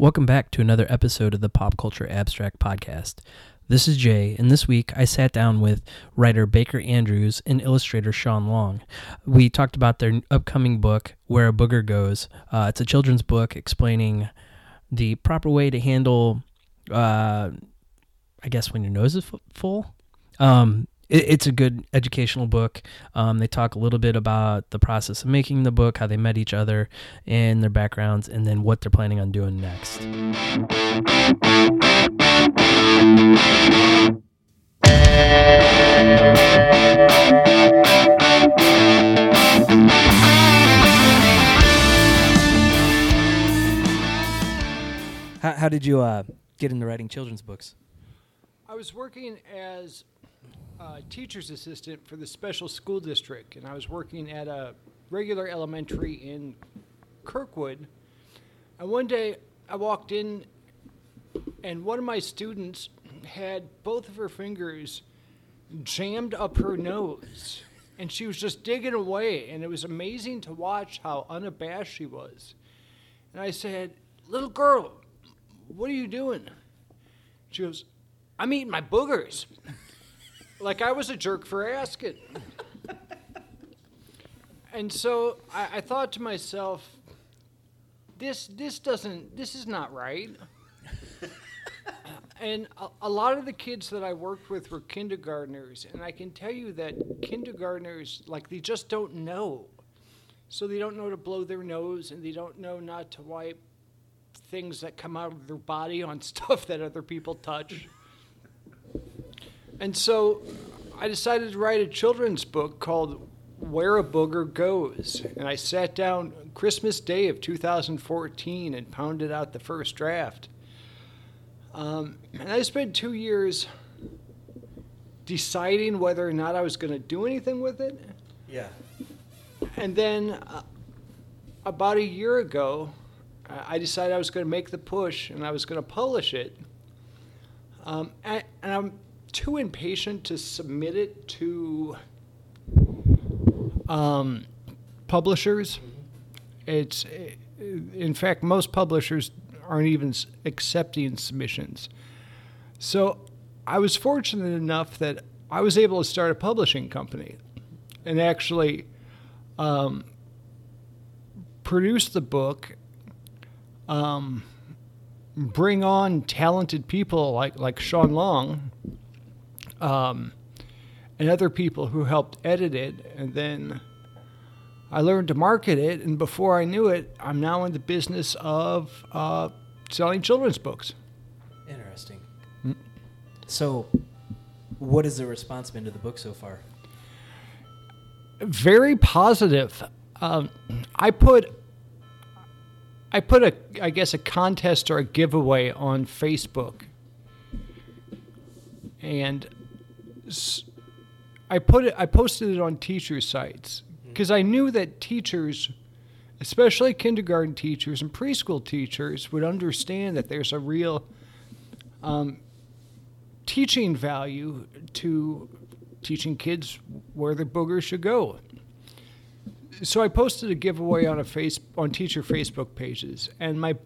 Welcome back to another episode of the Pop Culture Abstract Podcast. This is Jay, and this week I sat down with writer Baker Andrews and illustrator Sean Long. We talked about their upcoming book, Where a Booger Goes. It's a children's book explaining the proper way to handle, I guess, when your nose is full. It's a good educational book. They talk a little bit about the process of making the book, how they met each other, and their backgrounds, and then what they're planning on doing next. How did you get into writing children's books? I was working as teacher's assistant for the special school district, and I was working at a regular elementary in Kirkwood. And one day I walked in, and one of my students had both of her fingers jammed up her nose, and she was just digging away, and it was amazing to watch how unabashed she was. And I said, "Little girl, what are you doing?" She goes, "I'm eating my boogers." Like I was a jerk for asking. And so I thought to myself, this is not right. And a lot of the kids that I worked with were kindergartners, and I can tell you that kindergartners, like, they just don't know. So they don't know to blow their nose, and they don't know not to wipe things that come out of their body on stuff that other people touch. And so I decided to write a children's book called Where a Booger Goes. And I sat down Christmas Day of 2014 and pounded out the first draft. And I spent 2 years deciding whether or not I was going to do anything with it. Yeah. And then about a year ago, I decided I was going to make the push and I was going to publish it. And I'm too impatient to submit it to publishers. In fact, most publishers aren't even accepting submissions. So I was fortunate enough that I was able to start a publishing company and actually produce the book, bring on talented people like Sean Long, and other people who helped edit it, and then I learned to market it, and before I knew it, I'm now in the business of selling children's books. Interesting. So, what has the response been to the book so far? Very positive. I put a contest or a giveaway on Facebook, and I posted it on teacher sites because I knew that teachers, especially kindergarten teachers and preschool teachers, would understand that there's a real teaching value to teaching kids where the boogers should go. So I posted a giveaway on teacher Facebook pages, and my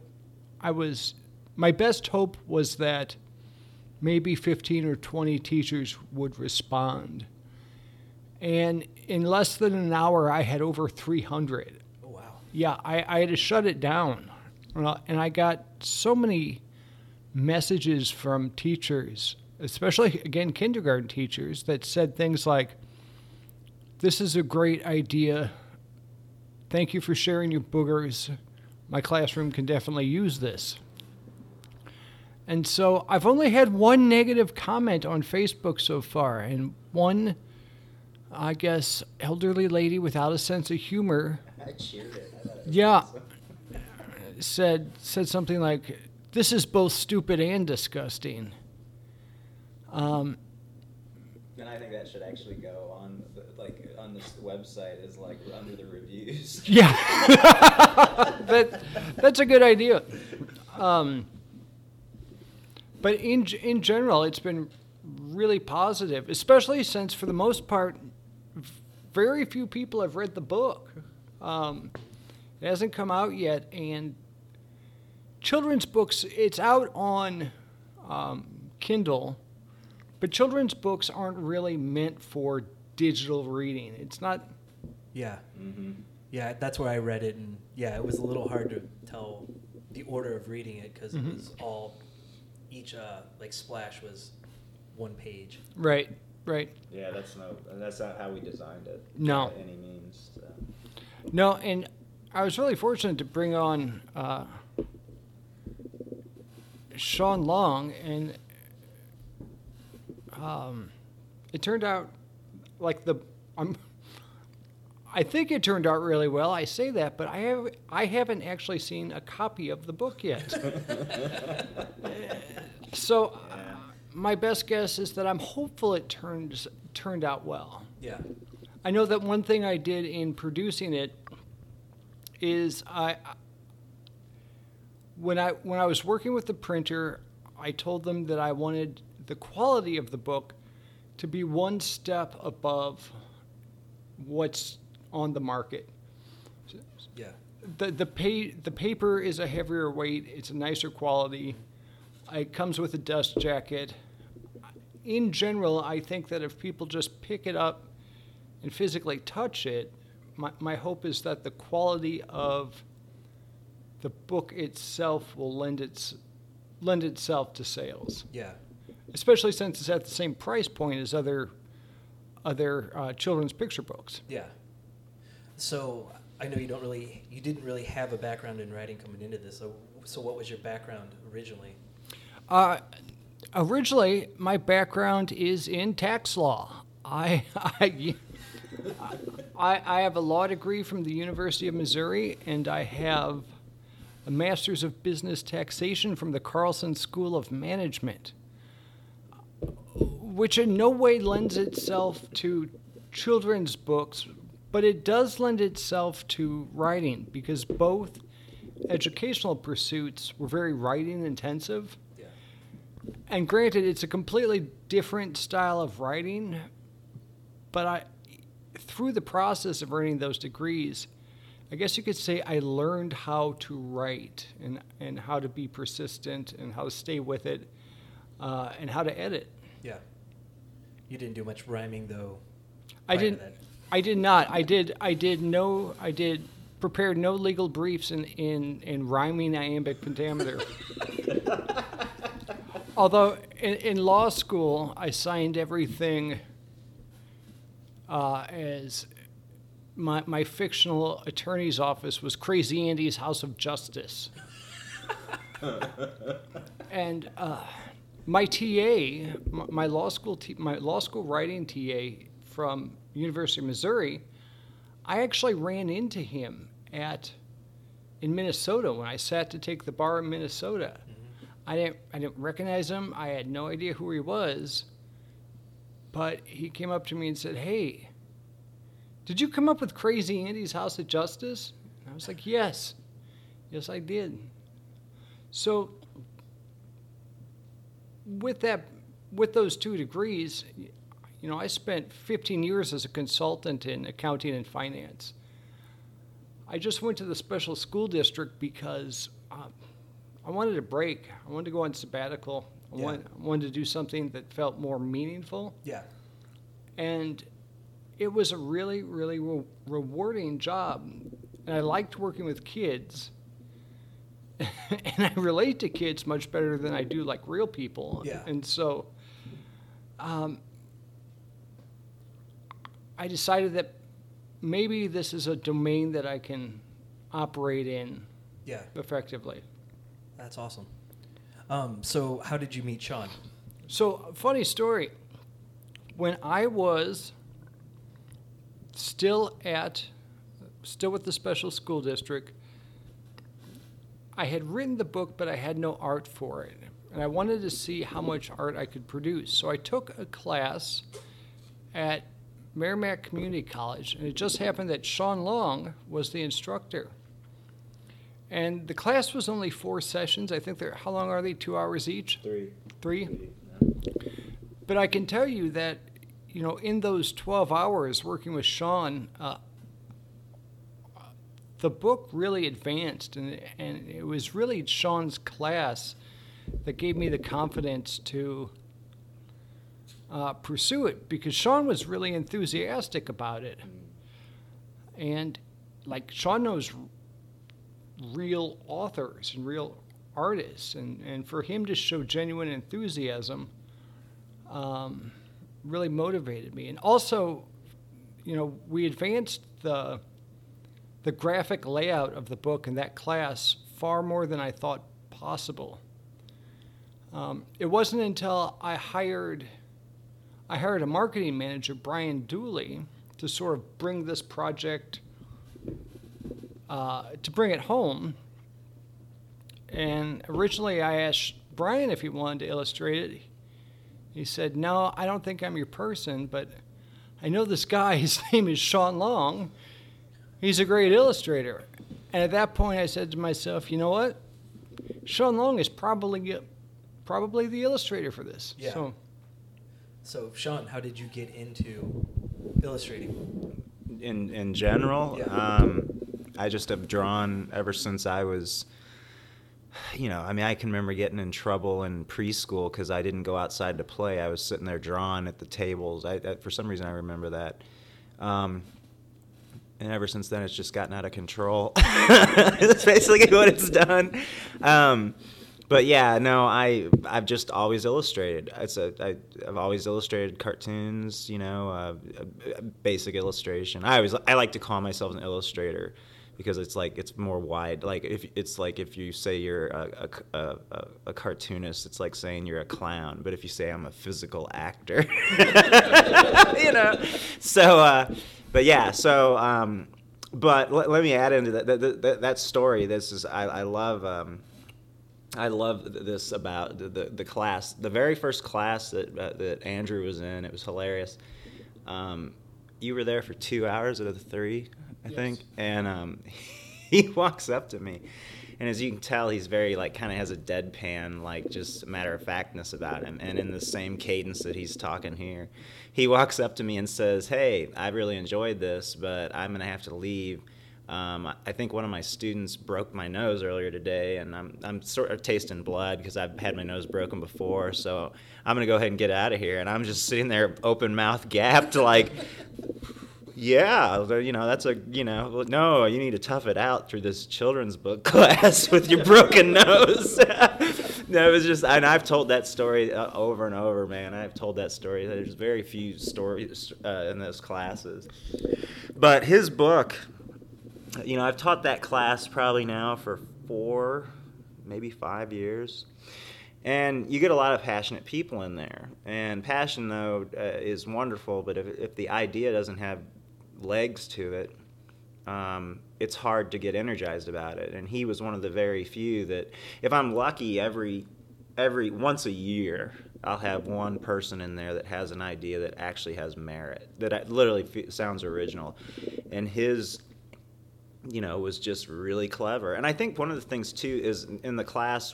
best hope was that maybe 15 or 20 teachers would respond. And in less than an hour, I had over 300. Oh, wow. Yeah, I had to shut it down. And I got so many messages from teachers, especially, again, kindergarten teachers, that said things like, "This is a great idea. Thank you for sharing your boogers. My classroom can definitely use this." And so I've only had one negative comment on Facebook so far, and one, I guess, elderly lady without a sense of humor. I cheered it. Yeah, said something like, "This is both stupid and disgusting." And I think that should actually go on on this website as under the reviews. Yeah, that's a good idea. But in general, it's been really positive, especially since, for the most part, very few people have read the book. It hasn't come out yet, and children's books, it's out on Kindle, but children's books aren't really meant for digital reading. It's not. Yeah. Mm-hmm. Yeah, that's where I read it, and yeah, it was a little hard to tell the order of reading it because it was all, each like splash was one page. Right. Yeah, that's not how we designed it. No. By any means. So. No, and I was really fortunate to bring on Sean Long, and it turned out like I think it turned out really well. I say that, but I haven't actually seen a copy of the book yet. So my best guess is that I'm hopeful it turned out well. Yeah. I know that one thing I did in producing it is when I was working with the printer, I told them that I wanted the quality of the book to be one step above what's on the market. Yeah. The paper is a heavier weight. It's a nicer quality. It comes with a dust jacket. In general, I think that if people just pick it up and physically touch it, my hope is that the quality of the book itself will lend itself to sales. Yeah. Especially since it's at the same price point as other children's picture books. Yeah. So I know you didn't really have a background in writing coming into this. So what was your background originally? Originally, my background is in tax law. I have a law degree from the University of Missouri, and I have a Master's of Business Taxation from the Carlson School of Management, which in no way lends itself to children's books, but it does lend itself to writing because both educational pursuits were very writing intensive. Yeah. And granted, it's a completely different style of writing, but through the process of earning those degrees, I guess you could say I learned how to write and how to be persistent and how to stay with it and how to edit. Yeah. You didn't do much rhyming though. I did not. I prepared no legal briefs in rhyming iambic pentameter. Although in law school, I signed everything as my fictional attorney's office was Crazy Andy's House of Justice. And my TA, my law school writing TA from University of Missouri, I actually ran into him in Minnesota when I sat to take the bar in Minnesota. Mm-hmm. I didn't recognize him. I had no idea who he was. But he came up to me and said, "Hey, did you come up with Crazy Andy's House of Justice?" And I was like, "Yes. Yes, I did." So with those 2 degrees, I spent 15 years as a consultant in accounting and finance. I just went to the special school district because I wanted a break. I wanted to go on sabbatical. I wanted to do something that felt more meaningful. Yeah. And it was a really, really rewarding job. And I liked working with kids. And I relate to kids much better than I do like real people. Yeah. And so I decided that maybe this is a domain that I can operate in effectively. That's awesome. So how did you meet Sean? So, funny story. When I was still with the special school district, I had written the book, but I had no art for it. And I wanted to see how much art I could produce. So I took a class at Merrimack Community College, and it just happened that Sean Long was the instructor. And the class was only 4 sessions. I think how long are they? 2 hours each? 3. 3? But I can tell you that, in those 12 hours working with Sean, the book really advanced, and it was really Sean's class that gave me the confidence to pursue it, because Sean was really enthusiastic about it. And like, Sean knows real authors and real artists, and for him to show genuine enthusiasm really motivated me. And also, we advanced the graphic layout of the book in that class far more than I thought possible. It wasn't until I hired a marketing manager, Brian Dooley, to sort of bring this project, to bring it home. And originally I asked Brian if he wanted to illustrate it. He said, "No, I don't think I'm your person, but I know this guy, his name is Sean Long. He's a great illustrator." And at that point I said to myself, you know what? Sean Long is probably the illustrator for this. Yeah. So Sean, how did you get into illustrating? In general, Yeah. I just have drawn ever since I was, I can remember getting in trouble in preschool because I didn't go outside to play. I was sitting there drawing at the tables. For some reason, I remember that. And ever since then, it's just gotten out of control. That's basically what it's done. But yeah, no, I've just always illustrated. I've always illustrated cartoons, basic illustration. I like to call myself an illustrator because it's more wide. Like if you say you're a cartoonist, it's like saying you're a clown. But if you say I'm a physical actor, So, but yeah, so but let me add into that story. This is I love this about the class. The very first class that Andrew was in, it was hilarious. You were there for 2 hours out of the 3, I think. And he walks up to me. And as you can tell, he's very, kind of has a deadpan, just matter-of-factness about him. And in the same cadence that he's talking here, he walks up to me and says, "Hey, I really enjoyed this, but I'm going to have to leave. I think one of my students broke my nose earlier today, and I'm sort of tasting blood because I've had my nose broken before, so I'm going to go ahead and get out of here." And I'm just sitting there open mouth gapped yeah, that's no, you need to tough it out through this children's book class with your broken nose. No, it was just, and I've told that story over and over, man. I've told that story. There's very few stories in those classes. But his book, I've taught that class probably now for 4, maybe 5 years. And you get a lot of passionate people in there. And passion, though, is wonderful, but if the idea doesn't have legs to it, it's hard to get energized about it. And he was one of the very few that, if I'm lucky, every once a year, I'll have one person in there that has an idea that actually has merit, that literally sounds original. And his was just really clever. And I think one of the things, too, is in the class,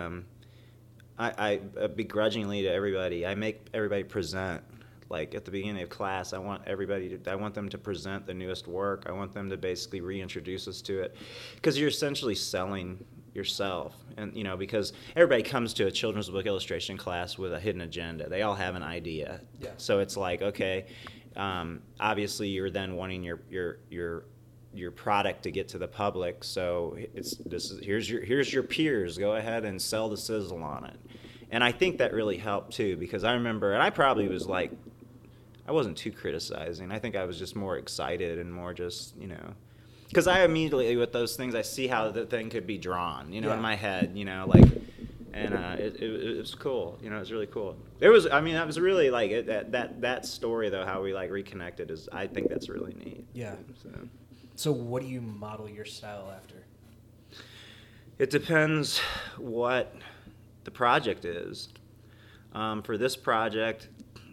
I begrudgingly to everybody, I make everybody present. At the beginning of class, I want them to present the newest work. I want them to basically reintroduce us to it, because you're essentially selling yourself. And, because everybody comes to a children's book illustration class with a hidden agenda. They all have an idea. Yeah. So it's okay, obviously you're then wanting your product to get to the public. So here's your peers. Go ahead and sell the sizzle on it. And I think that really helped too, because I remember, and I probably was I wasn't too criticizing. I think I was just more excited and more just, because I immediately, with those things, I see how the thing could be drawn, in my head, and it was cool. It was really cool. That was really that story though, how we reconnected is, I think that's really neat. Yeah. So what do you model your style after? It depends what the project is. For this project,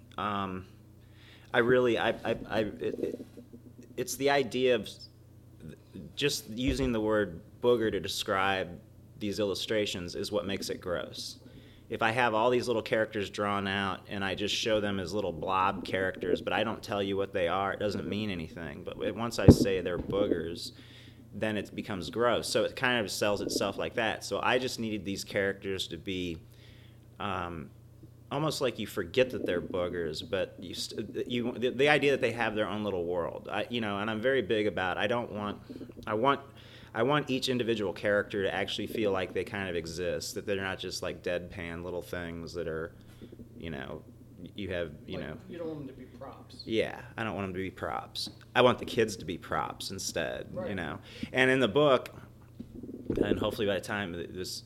it's the idea of just using the word booger to describe these illustrations is what makes it gross. If I have all these little characters drawn out and I just show them as little blob characters, but I don't tell you what they are, it doesn't mean anything. But once I say they're boogers, then it becomes gross. So it kind of sells itself like that. So I just needed these characters to be almost like you forget that they're boogers, but the idea that they have their own little world. And I'm very big about, I want each individual character to actually feel like they kind of exist, that they're not just like deadpan little things that are, you don't want them to be props. Yeah, I don't want them to be props. I want the kids to be props instead, right. And in the book, and hopefully by the time this,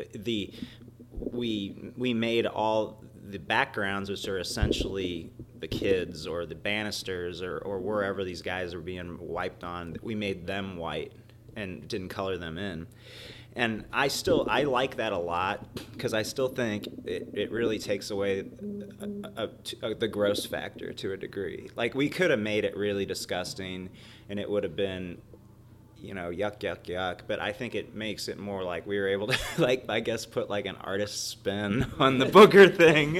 we made all the backgrounds, which are essentially the kids or the Bannisters or wherever these guys are being wiped on, we made them white and didn't color them in. And I like that a lot, because I still think it really takes away the gross factor to a degree. Like, we could have made it really disgusting, and it would have been, yuck, yuck, yuck. But I think it makes it more like we were able to, like, I guess, put like an artist's spin on the booger thing.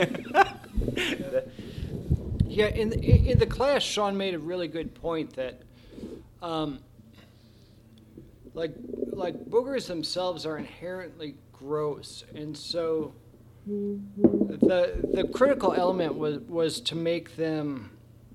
Yeah, in the class, Sean made a really good point that, like boogers themselves are inherently gross, and so the critical element was to make them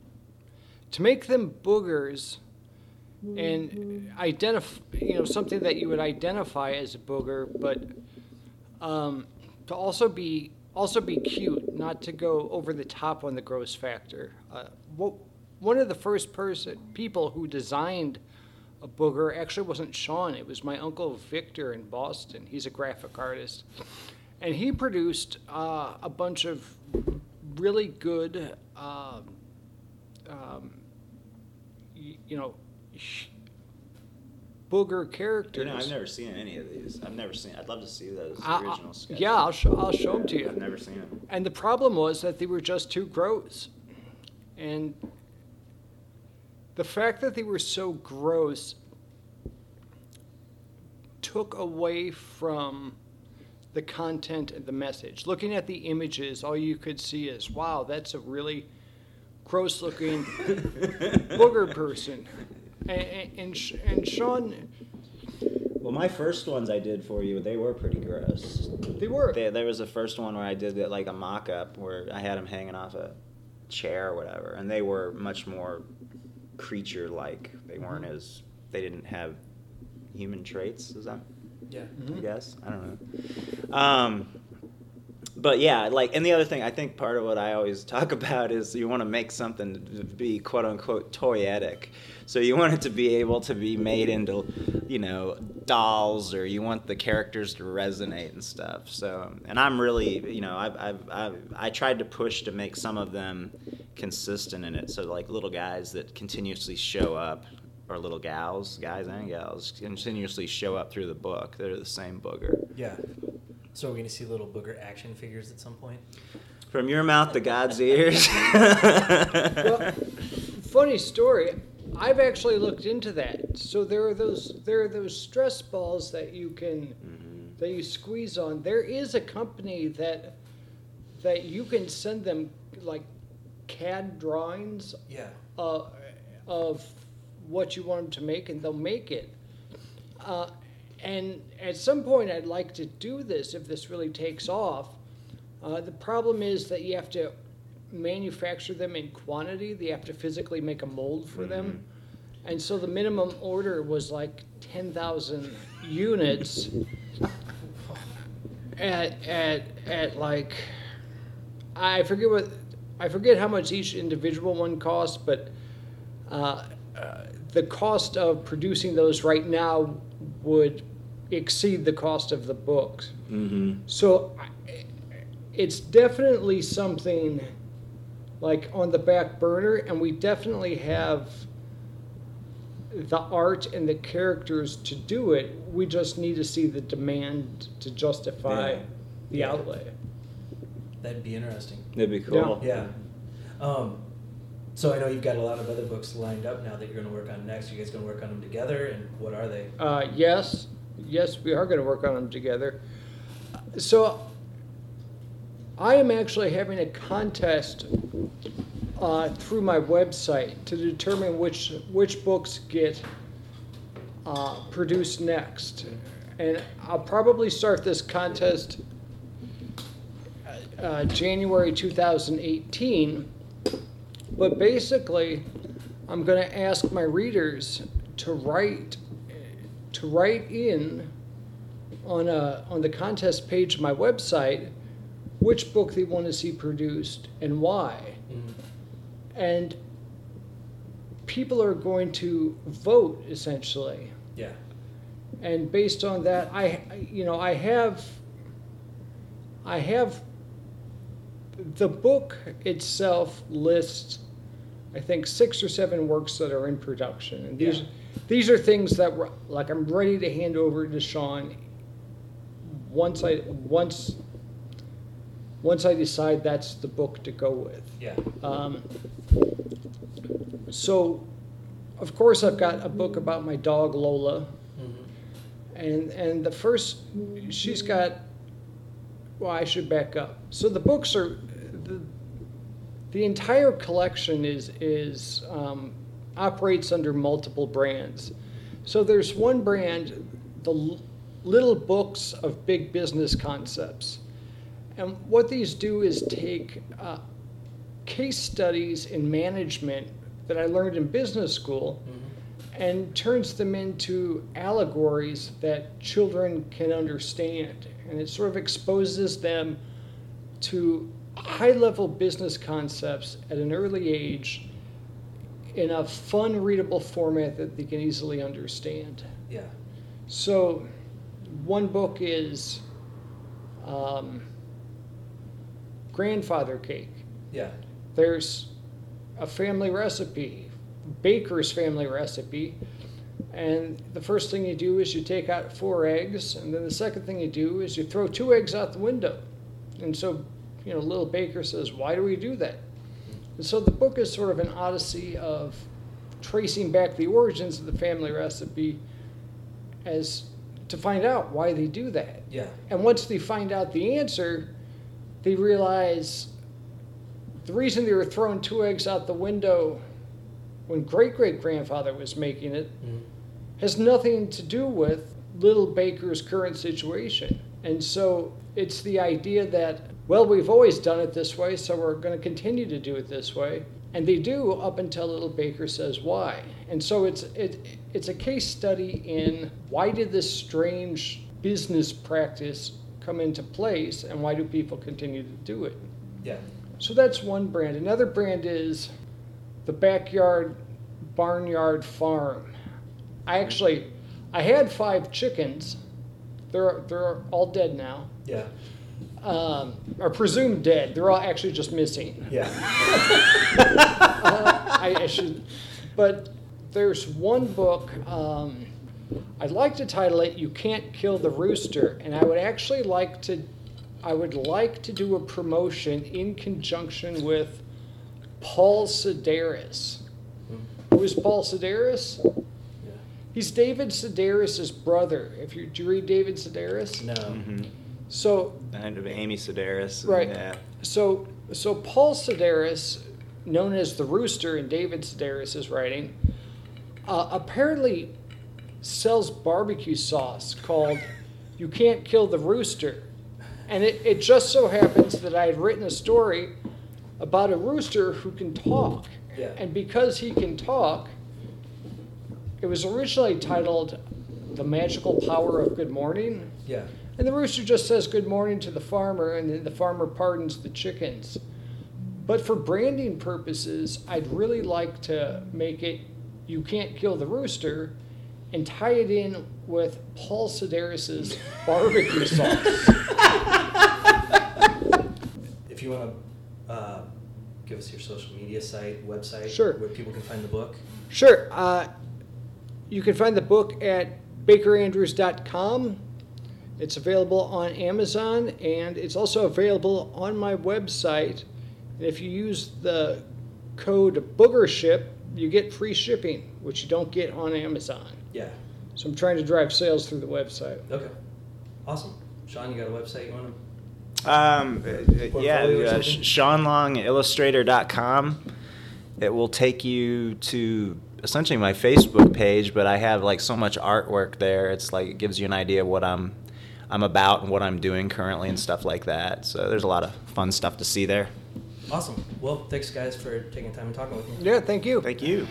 boogers and identify, something that you would identify as a booger, but to also be cute, not to go over the top on the gross factor. One of the first people who designed a booger actually wasn't Sean. It was my uncle Victor in Boston. He's a graphic artist, and he produced a bunch of really good, booger characters. I've never seen any of these. I'd love to see those original sketches. Yeah, I'll show them to you. I've never seen them. And the problem was that they were just too gross, and the fact that they were so gross took away from the content and the message. Looking at the images, all you could see is, wow, that's a really gross-looking booger person. And Sean... Well, my first ones I did for you, they were pretty gross. They were. There was the first one where I did like a mock-up where I had them hanging off a chair or whatever, and they were much more creature-like. They weren't they didn't have human traits, is that? Yeah. I guess. I don't know. But yeah, and the other thing, I think part of what I always talk about is you want to make something to be quote-unquote toyetic. So you want it to be able to be made into, dolls, or you want the characters to resonate and stuff. So, and I'm really, I tried to push to make some of them consistent in it. So like little guys that continuously show up, or little guys and gals, continuously show up through the book. They're the same booger. Yeah. So we're going to see little booger action figures at some point? From your mouth to God's ears. Well, funny story. I've actually looked into that. So there are those stress balls that you can that you squeeze on. There is a company that you can send them like CAD drawings of what you want them to make, and they'll make it. And at some point, I'd like to do this if this really takes off. The problem is that you have to manufacture them in quantity. They have to physically make a mold for them. And so the minimum order was like 10,000 units at like, I forget how much each individual one costs, but the cost of producing those right now would exceed the cost of the books. So it's definitely something like on the back burner, and we definitely have the art and the characters to do it. We just need to see the demand to justify the outlay. That'd be interesting. That'd be cool. Yeah. So I know you've got a lot of other books lined up now that you're going to work on next. Are you guys going to work on them together, and what are they? Yes, we are going to work on them together. So I am actually having a contest through my website to determine which books get produce next. And I'll probably start this contest January 2018. But basically, I'm going to ask my readers to write in on the contest page of my website which book they want to see produced and why. And people are going to vote, essentially. Yeah. And based on that, I have the book itself lists, I think, 6 or 7 works that are in production. And these are things that like I'm ready to hand over to Sean once I decide that's the book to go with. Yeah. So, of course, I've got a book about my dog Lola, and the first, she's got. Well, I should back up. So the books are the entire collection is operates under multiple brands. So there's one brand, the Little Books of Big Business Concepts. And what these do is take case studies in management that I learned in business school and turns them into allegories that children can understand. And it sort of exposes them to high-level business concepts at an early age in a fun, readable format that they can easily understand. Yeah. So one book is grandfather cake. Yeah. There's a family recipe, baker's family recipe, and the first thing you do is you take out 4 eggs, and then the second thing you do is you throw 2 eggs out the window. And so, little baker says, why do we do that? And so the book is sort of an odyssey of tracing back the origins of the family recipe as to find out why they do that. Yeah. And once they find out the answer, they realize the reason they were throwing 2 eggs out the window when great-great-grandfather was making it has nothing to do with little baker's current situation. And so it's the idea that, well, we've always done it this way, so we're going to continue to do it this way. And they do up until little baker says why. And so it's a case study in why did this strange business practice come into place and why do people continue to do it? Yeah. So that's one brand. Another brand is the Backyard Barnyard Farm. I had 5 chickens. They're all dead now. Yeah. Or presumed dead. They're all actually just missing. Yeah. I should, but there's one book. I'd like to title it "You Can't Kill the Rooster," and I would like to do a promotion in conjunction with Paul Sedaris. Who is Paul Sedaris? Yeah. He's David Sedaris' brother. Do you read David Sedaris? No. Mm-hmm. So. And Amy Sedaris. Right. Yeah. So Paul Sedaris, known as the Rooster in David Sedaris' writing, apparently sells barbecue sauce called "You Can't Kill the Rooster." And it just so happens that I had written a story about a rooster who can talk. Yeah. And because he can talk, it was originally titled "The Magical Power of Good Morning." Yeah. And the rooster just says good morning to the farmer, and then the farmer pardons the chickens. But for branding purposes, I'd really like to make it "You Can't Kill the Rooster" and tie it in with Paul Sedaris' barbecue sauce. If you want to give us your social media website, Sure. where people can find the book. Sure. You can find the book at bakerandrews.com. It's available on Amazon, and it's also available on my website. And if you use the code BOOGERSHIP, you get free shipping, which you don't get on Amazon. Yeah. So I'm trying to drive sales through the website. Okay. Awesome. Sean, you got a website you want to? Yeah, SeanLongIllustrator.com. It will take you to essentially my Facebook page, but I have like so much artwork there. It's like it gives you an idea of what I'm about and what I'm doing currently and stuff like that. So there's a lot of fun stuff to see there. Awesome. Well, thanks guys for taking time and talking with me. Yeah, thank you. Thank you.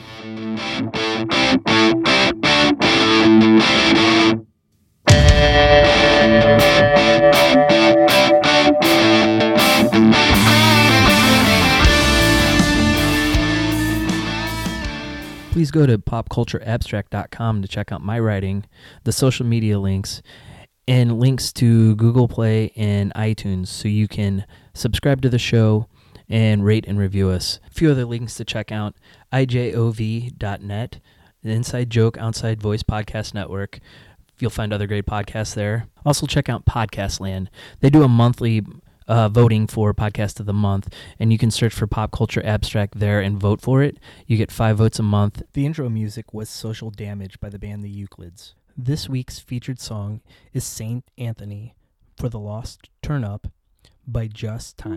Please go to popcultureabstract.com to check out my writing, the social media links, and links to Google Play and iTunes so you can subscribe to the show and rate and review us. A few other links to check out: ijov.net, the Inside Joke Outside Voice Podcast Network. You'll find other great podcasts there. Also check out Podcast Land. They do a monthly voting for Podcast of the Month, and you can search for Pop Culture Abstract there and vote for it. You get 5 votes a month. The intro music was Social Damage by the band The Euclids. This week's featured song is Saint Anthony for the Lost Turn Up by Just Time.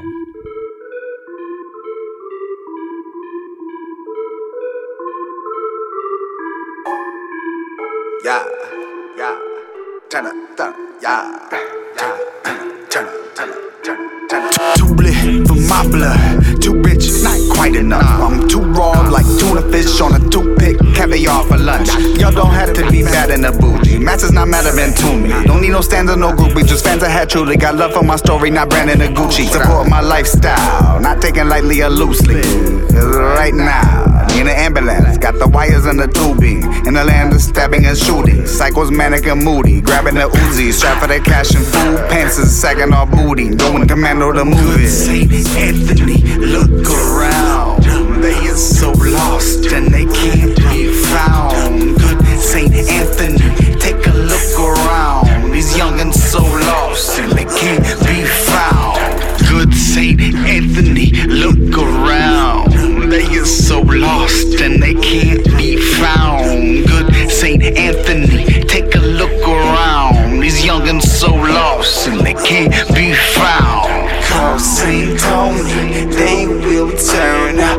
Yeah, turn up, yeah, turn up. Too lit for my blood, too rich, not quite enough. I'm too raw like tuna fish on a toothpick, caviar for lunch. Y'all don't have to be bad in the bougie. Match is not relevant to me. Don't need no standard, no groupie, just fans I had truly. Got love for my story, not branding a Gucci. Support my lifestyle, not taking lightly or loosely. Right now, in an ambulance, got the wires and the tubing. In the land of stabbing and shooting, psychos manic and moody. Grabbing the Uzi, strap for the cash and food. Pants is sagging off booty, going commando the movie. Saint Anthony, look around. They are so lost and they can't be found. Good Saint Anthony, take a look around. These youngins so lost and they can't be found. Good Saint Anthony, look around. They are so lost and they can't be found. Good Saint Anthony, take a look around. These youngins so lost and they can't be found. Call Saint Tony, they will turn up.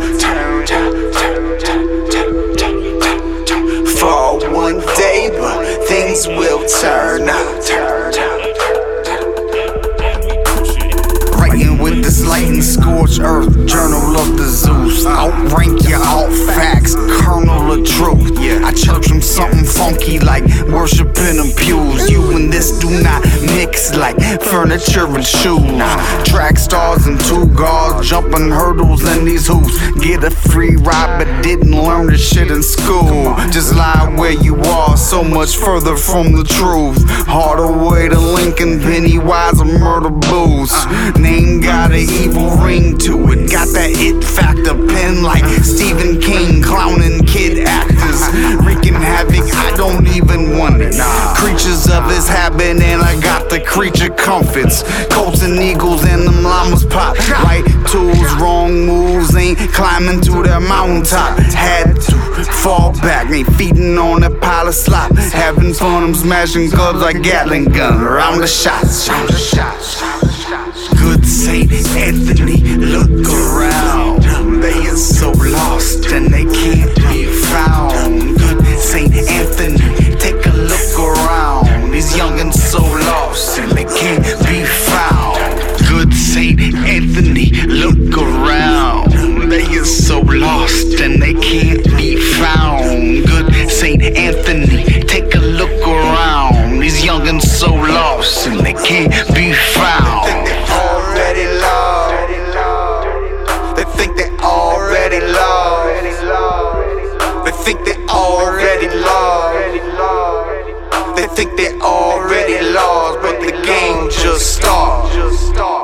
For one day, but things will turn up. Writing with this light and scorched earth, journal of the Zeus. Outrank your alt facts, kernel of truth. I church from something funky like worshiping them pews. You and this do not mix like furniture and shoes. Track stars and 2 guards jumping hurdles in these hoops. Get a free ride but didn't learn this shit in school. Just lie where you are, so much further from the truth. Harder way to Lincoln, Pennywise, or murder booze. Name got an evil ring to it. Got that it factor pen like Stephen King, clowning kid actors. Wreaking havoc, I don't even want it. Creatures of this habit and I got the creature comforts. Colts and eagles and them llamas pop. Right tools, wrong moves, ain't climbing to the mountaintop. Had to fall back, ain't feeding on a pile of slop. Having fun, I'm smashing clubs like Gatling gun. Round the shots. Good Saint Anthony, look around. They are so lost and they can't be found. Good Saint Anthony, take a look around. These youngins so lost and they can't be found. Good Saint Anthony, look around. They are so lost and they can't be found. Good Saint Anthony, take a look around. These youngins so lost and they can't be found. Already lost. They think they already lost. They think they already lost. They think they already lost, but the game just started.